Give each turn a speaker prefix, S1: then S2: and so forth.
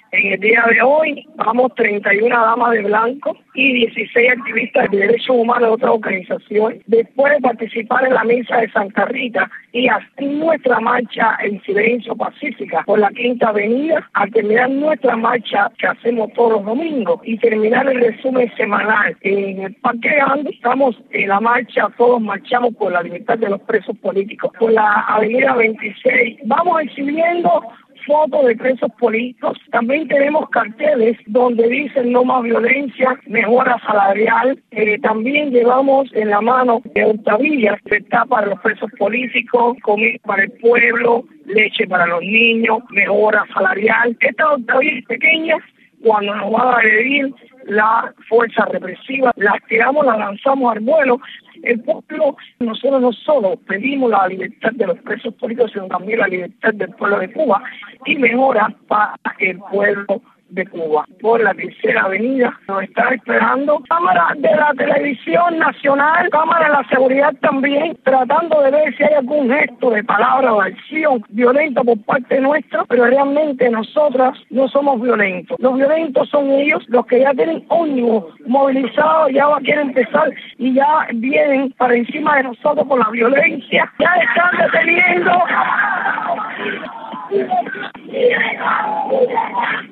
S1: En el día de hoy vamos 31 damas de blanco y 16 activistas de derechos humanos de otras organizaciones. Después de participar en la misa de Santa Rita y hacer nuestra marcha en silencio pacífica por la Quinta Avenida, al terminar nuestra marcha que hacemos todos los domingos y terminar el resumen semanal en el Parque Gandhi, estamos en la marcha, todos marchamos por la libertad de los presos políticos, por la Avenida 26. Vamos exhibiendo fotos de presos políticos. También tenemos carteles donde dicen no más violencia, mejora salarial. También llevamos en la mano octavillas que está para los presos políticos, comida para el pueblo, leche para los niños, mejora salarial. Estas octavillas pequeñas, cuando nos van a agredir la fuerza represiva, las tiramos, las lanzamos al vuelo. El pueblo, nosotros no solo pedimos la libertad de los presos políticos, sino también la libertad del pueblo de Cuba y mejora para el pueblo de Cuba. Por la Tercera Avenida nos está esperando cámaras de la televisión nacional, cámaras de la seguridad también, tratando de ver si hay algún gesto de palabra o acción violenta por parte nuestra, pero realmente nosotras no somos violentos. Los violentos son ellos, los que ya tienen ómnibus movilizados, ya quieren empezar y ya vienen para encima de nosotros por la violencia. Ya están deteniendo.